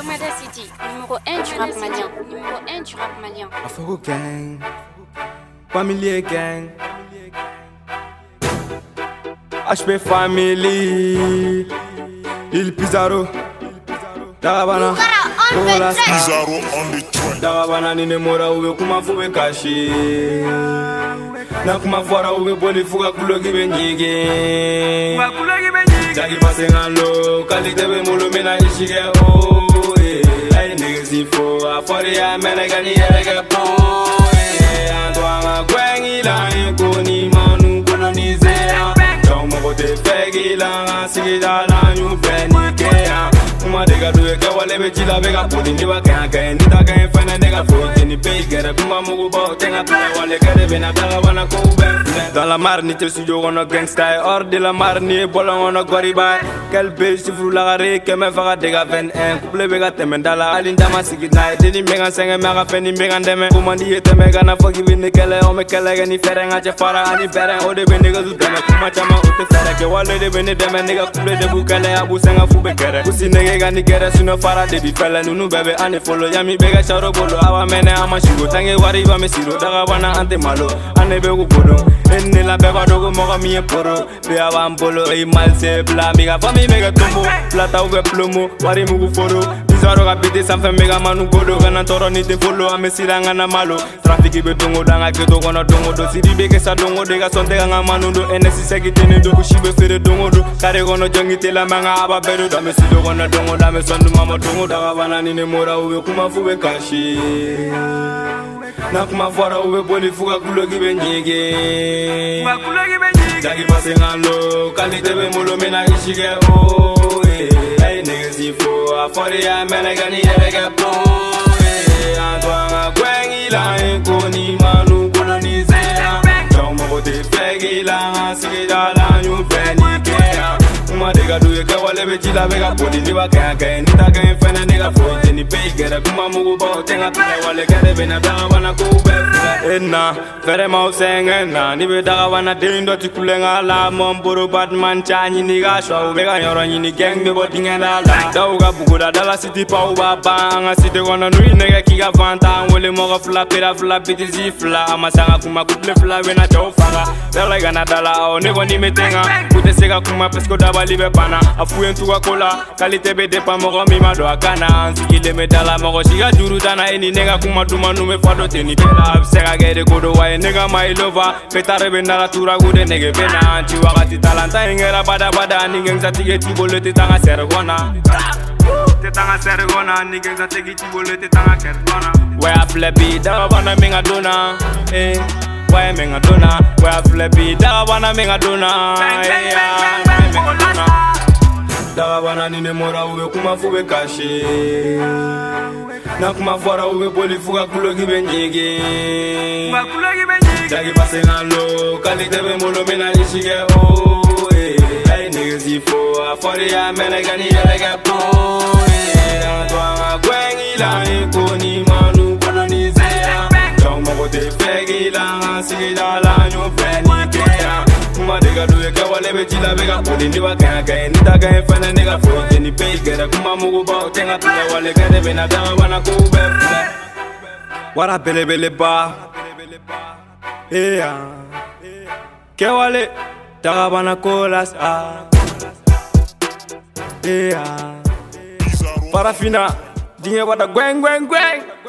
Lomada City, numéro 1 du rap malien. Numéro 1 du rap malien. Afro gang, Family gang, HP Family, Il Pizarro, Darabana, Pizarro on the track. Darabana nine mora ube kuma fube kashi, na kuma fora ube boli fuga kulogi benyige, jagi pase ngalo, kali tebe mulo mena ishige oh, ay niggas ifo, afori ya mena gani yerege po, Antoine Gwengi la koni manu kolonize, Jong mo te fegi la sigida la ñu benike. Kuma dega duwe ke wale be chila bega podi ni wa kan kan ni ta kan fana nega fo ni pe gere kuma mugu ba tenga pa wale gere bena daga wana ko ben dans la mar ni te studio wono gangsta hors de la mar ni bolon wono goriba quel be sifru la gare ke me faga dega 21 couple bega temendala alinda masigi na deni mega senga mega feni mega ndeme kuma ni yete mega na fogi vini kele o me kele gani ferenga che fara ani feren o de benega zu deme kuma chama o te fere ke wale de bene deme nega couple de bukele abu senga fu be kere usi gani gere suno fara de bi fella nunu bebe ane follow yami bega charo bolo awa mene ama shugo tange wari ba mesiro daga bana ante malo ane be go bodo enne la beba dogo moga mi poro be awa mbolo e mal se bla miga fami mega tombo plata ube plomo wari mugu foro bizaro ga bide sam fe mega manu godo kana toro ni te follow ame silanga na malo traffic be tongo danga keto kono dongo do sidi be ke sa dongo de ga sonte ga manu do enesi segi tene do kushibe fere dongo do kare kono jongi tela manga aba bedo do me sido kono dongo da me sondu mama dongo daga bana ni ne mora ube kuma fube kashi na kuma fora ube boli fuga kulogi benyige jagi pase ngalo kali tebe mulo mena ishige oh ay niggas ifo afori ya mena gani yerege po Antoine Gwengi la koni manu kolonize Jong mo te fegi la sigida la ñu benike Kuma dega duwe ke wale be chila bega podi ni wa kan kan ni ta kan fena nega fo ni pe gere kuma mugu ba tenga pele wale gere bena daga wana ko be enna fere ma usenga na ni be daga wana deindo ti kulenga la mom boro batman chani ni ga sho be ga nyoro ni gang be bodinga la dauga buguda dala city pa u baba anga city gona nui nega kiga vanta wole mo ga fla pera fla biti zifla amasanga kuma kuple fla wena tofanga dala gana dala o nego ni metenga kute sega kuma pesko daba libe bana afu entu wa kola kalite be depa mo mi ma do akana nsikile medala mo shiga juru dana eni nega kuma duma nume fado teni bela absega gede kodo wa nega my lover petare be ndala tura gude nege bena chi wakati talanta ingera bada bada ningeng satige tibole te tanga sergona te tanga sergona ningeng satige tibole te tanga sergona where flebi da bana menga dona why menga dona where flebi da bana menga dona daga bana ni ne mora ube kuma fube kashi na kuma fora ube boli fuga kulogi benyige jagi pase ngalo kali tebe mulo mena ishige oh ay niggas ifo afori ya mena gani yerege po Antoine Gwengi la koni manu kolonize Jong mo te fegi la sigida la ñu benike Kuma dega duwe ke wale be chila bega podi ni wa kan kan ni ta kan fana nega fo ni pe gere kuma mugu ba tenga pele wale gere bena daga wana ko be wara bele bele ba ke wale daga wana ko las parafina dinge wada gweng gweng gweng